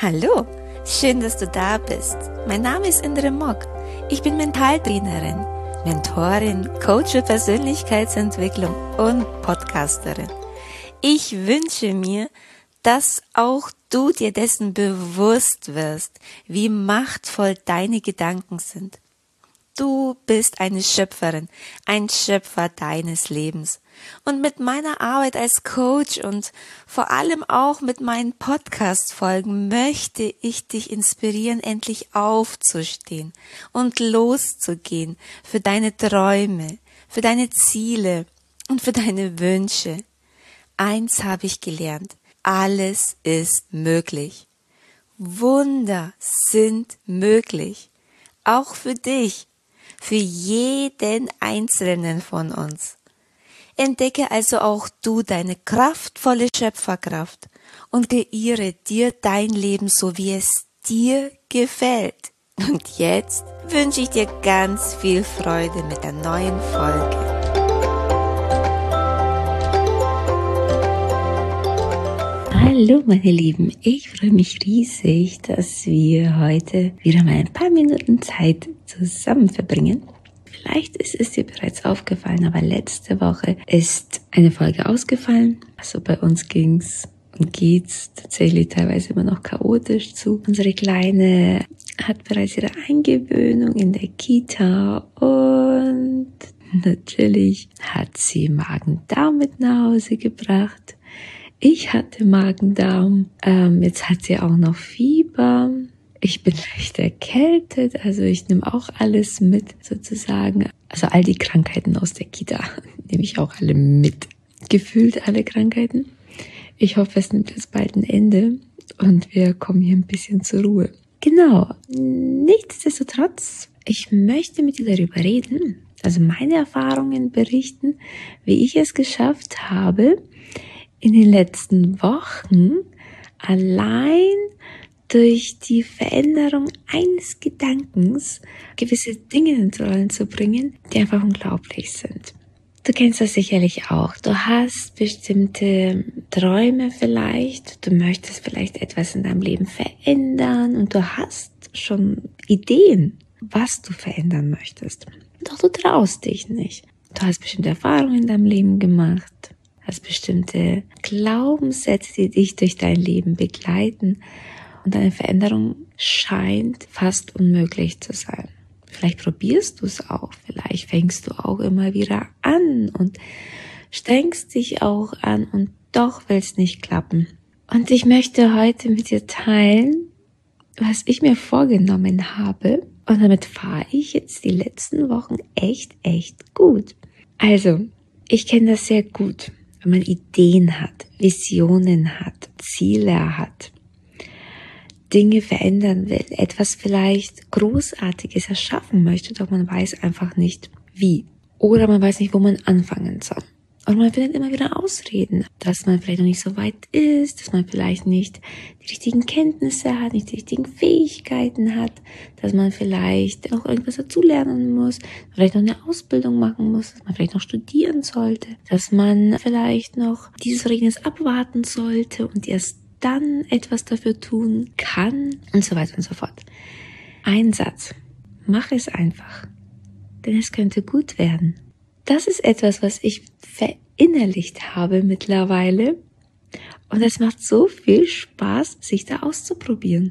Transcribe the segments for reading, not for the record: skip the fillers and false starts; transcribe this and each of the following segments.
Hallo, schön, dass du da bist. Mein Name ist Indre Mock. Ich bin Mentaltrainerin, Mentorin, Coach für Persönlichkeitsentwicklung und Podcasterin. Ich wünsche mir, dass auch du dir dessen bewusst wirst, wie machtvoll deine Gedanken sind. Du bist eine Schöpferin, ein Schöpfer deines Lebens. Und mit meiner Arbeit als Coach und vor allem auch mit meinen Podcast-Folgen möchte ich dich inspirieren, endlich aufzustehen und loszugehen für deine Träume, für deine Ziele und für deine Wünsche. Eins habe ich gelernt: alles ist möglich. Wunder sind möglich. Auch für dich. Für jeden Einzelnen von uns. Entdecke also auch du deine kraftvolle Schöpferkraft und kreiere dir dein Leben so, wie es dir gefällt. Und jetzt wünsche ich dir ganz viel Freude mit der neuen Folge. Hallo meine Lieben, ich freue mich riesig, dass wir heute wieder mal ein paar Minuten Zeit zusammen verbringen. Vielleicht ist es dir bereits aufgefallen, aber letzte Woche ist eine Folge ausgefallen. Also bei uns ging's und geht's tatsächlich teilweise immer noch chaotisch zu. Unsere Kleine hat bereits ihre Eingewöhnung in der Kita und natürlich hat sie Magen-Darm mit nach Hause gebracht. Ich hatte Magen-Darm, jetzt hat sie auch noch Fieber. Ich bin leicht erkältet, also ich nehme auch alles mit sozusagen. Also all die Krankheiten aus der Kita nehme ich auch alle mit. Gefühlt alle Krankheiten. Ich hoffe, es nimmt jetzt bald ein Ende und wir kommen hier ein bisschen zur Ruhe. Genau, nichtsdestotrotz, ich möchte mit dir darüber reden, also meine Erfahrungen berichten, wie ich es geschafft habe, in den letzten Wochen allein durch die Veränderung eines Gedankens gewisse Dinge ins Rollen zu bringen, die einfach unglaublich sind. Du kennst das sicherlich auch. Du hast bestimmte Träume vielleicht, du möchtest vielleicht etwas in deinem Leben verändern und du hast schon Ideen, was du verändern möchtest. Doch du traust dich nicht. Du hast bestimmte Erfahrungen in deinem Leben gemacht, hast bestimmte Glaubenssätze, die dich durch dein Leben begleiten. Und eine Veränderung scheint fast unmöglich zu sein. Vielleicht probierst du es auch, vielleicht fängst du auch immer wieder an und strengst dich auch an und doch will es nicht klappen. Und ich möchte heute mit dir teilen, was ich mir vorgenommen habe. Und damit fahre ich jetzt die letzten Wochen echt gut. Also, ich kenne das sehr gut, wenn man Ideen hat, Visionen hat, Ziele hat, Dinge verändern will, etwas vielleicht Großartiges erschaffen möchte, doch man weiß einfach nicht wie. Oder man weiß nicht, wo man anfangen soll. Und man findet immer wieder Ausreden, dass man vielleicht noch nicht so weit ist, dass man vielleicht nicht die richtigen Kenntnisse hat, nicht die richtigen Fähigkeiten hat, dass man vielleicht noch irgendwas dazulernen muss, vielleicht noch eine Ausbildung machen muss, dass man vielleicht noch studieren sollte, dass man vielleicht noch dieses oder jenes abwarten sollte und erst dann etwas dafür tun kann und so weiter und so fort. Ein Satz: Mach es einfach, denn es könnte gut werden. Das ist etwas, was ich verinnerlicht habe mittlerweile und es macht so viel Spaß, sich da auszuprobieren.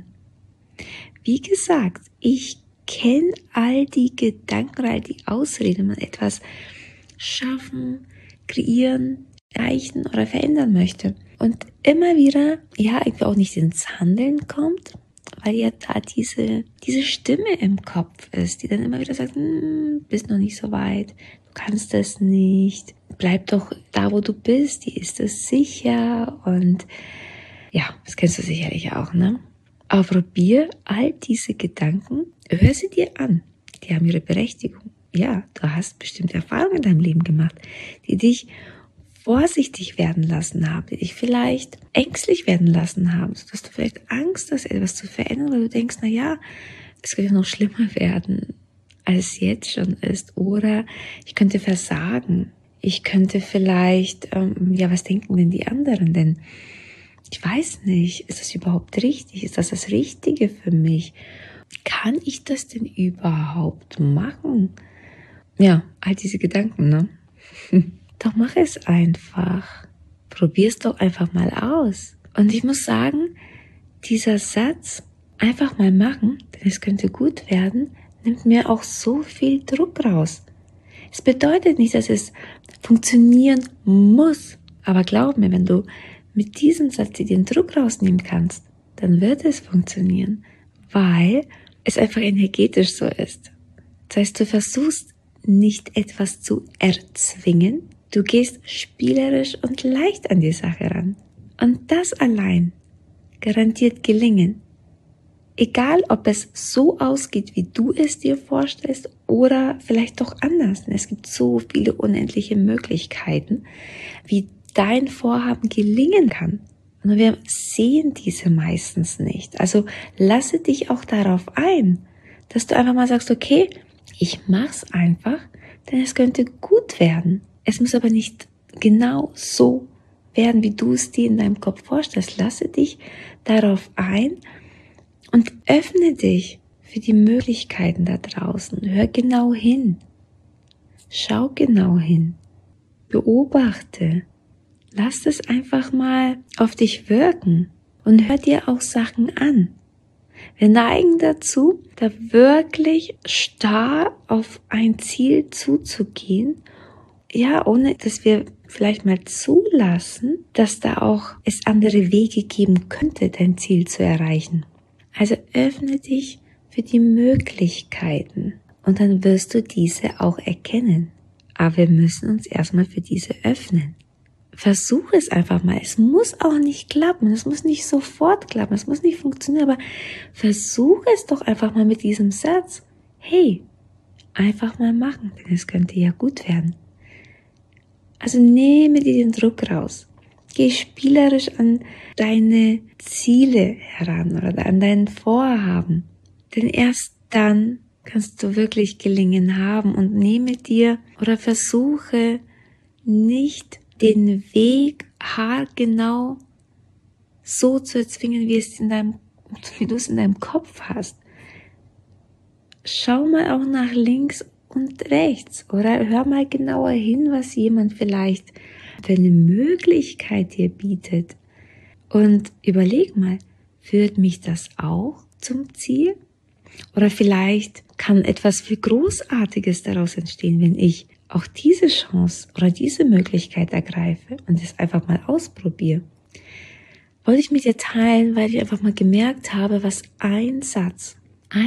Wie gesagt, ich kenne all die Gedanken, all die Ausreden, wenn man etwas schaffen, kreieren, erreichen oder verändern möchte. Und immer wieder, irgendwie auch nicht ins Handeln kommt, weil ja da diese Stimme im Kopf ist, die dann immer wieder sagt, bist noch nicht so weit, du kannst das nicht, bleib doch da, wo du bist, die ist es sicher und ja, das kennst du sicherlich auch, ne? Aber probier all diese Gedanken, hör sie dir an, die haben ihre Berechtigung. Ja, du hast bestimmte Erfahrungen in deinem Leben gemacht, die dich vorsichtig werden lassen haben, die dich vielleicht ängstlich werden lassen haben, sodass du vielleicht Angst hast, etwas zu verändern, weil du denkst, es könnte noch schlimmer werden, als es jetzt schon ist. Oder ich könnte versagen. Ich könnte vielleicht, was denken denn die anderen? Denn ich weiß nicht, ist das überhaupt richtig? Ist das das Richtige für mich? Kann ich das denn überhaupt machen? Ja, all diese Gedanken, ne? Doch mach es einfach. Probier es doch einfach mal aus. Und ich muss sagen, dieser Satz, einfach mal machen, denn es könnte gut werden, nimmt mir auch so viel Druck raus. Es bedeutet nicht, dass es funktionieren muss. Aber glaub mir, wenn du mit diesem Satz dir den Druck rausnehmen kannst, dann wird es funktionieren, weil es einfach energetisch so ist. Das heißt, du versuchst nicht etwas zu erzwingen, du gehst spielerisch und leicht an die Sache ran. Und das allein garantiert Gelingen. Egal, ob es so ausgeht, wie du es dir vorstellst oder vielleicht doch anders. Denn es gibt so viele unendliche Möglichkeiten, wie dein Vorhaben gelingen kann. Und wir sehen diese meistens nicht. Also lasse dich auch darauf ein, dass du einfach mal sagst, okay, ich mach's einfach, denn es könnte gut werden. Es muss aber nicht genau so werden, wie du es dir in deinem Kopf vorstellst. Lasse dich darauf ein und öffne dich für die Möglichkeiten da draußen. Hör genau hin. Schau genau hin. Beobachte. Lass es einfach mal auf dich wirken und hör dir auch Sachen an. Wir neigen dazu, da wirklich starr auf ein Ziel zuzugehen, ja, ohne dass wir vielleicht mal zulassen, dass da auch es andere Wege geben könnte, dein Ziel zu erreichen. Also öffne dich für die Möglichkeiten und dann wirst du diese auch erkennen. Aber wir müssen uns erstmal für diese öffnen. Versuch es einfach mal. Es muss auch nicht klappen. Es muss nicht sofort klappen. Es muss nicht funktionieren. Aber versuch es doch einfach mal mit diesem Satz. Hey, einfach mal machen, denn es könnte ja gut werden. Also nehme dir den Druck raus. Geh spielerisch an deine Ziele heran oder an dein Vorhaben. Denn erst dann kannst du wirklich Gelingen haben und nehme dir oder versuche nicht den Weg haargenau so zu erzwingen, wie du es in deinem Kopf hast. Schau mal auch nach links und rechts oder hör mal genauer hin, was jemand vielleicht für eine Möglichkeit dir bietet. Und überleg mal, führt mich das auch zum Ziel? Oder vielleicht kann etwas viel Großartiges daraus entstehen, wenn ich auch diese Chance oder diese Möglichkeit ergreife und es einfach mal ausprobiere. Wollte ich mit dir teilen, weil ich einfach mal gemerkt habe, was ein Satz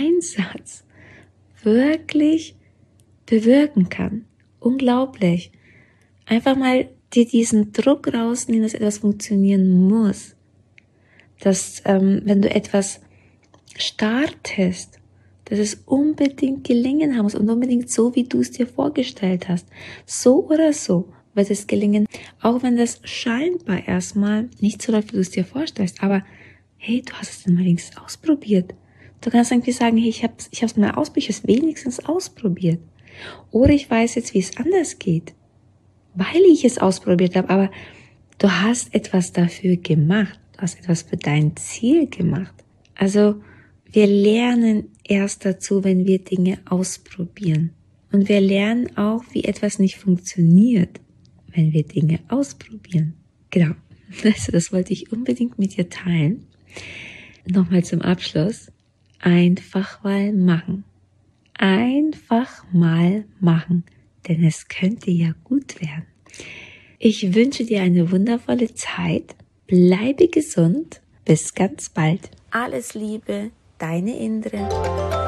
wirklich bewirken kann. Unglaublich. Einfach mal dir diesen Druck rausnehmen, dass etwas funktionieren muss. Dass, wenn du etwas startest, dass es unbedingt gelingen haben muss und unbedingt so, wie du es dir vorgestellt hast. So oder so wird es gelingen, auch wenn das scheinbar erstmal nicht so läuft, wie du es dir vorstellst. Aber hey, du hast es dann mal wenigstens ausprobiert. Du kannst irgendwie sagen, hey, ich hab's mal ausprobiert, ich habe es wenigstens ausprobiert. Oder ich weiß jetzt, wie es anders geht, weil ich es ausprobiert habe. Aber du hast etwas dafür gemacht, du hast etwas für dein Ziel gemacht. Also wir lernen erst dazu, wenn wir Dinge ausprobieren. Und wir lernen auch, wie etwas nicht funktioniert, wenn wir Dinge ausprobieren. Genau, also das wollte ich unbedingt mit dir teilen. Nochmal zum Abschluss. Einfach mal machen. Einfach mal machen, denn es könnte ja gut werden. Ich wünsche dir eine wundervolle Zeit. Bleibe gesund. Bis ganz bald. Alles Liebe. Deine Indre.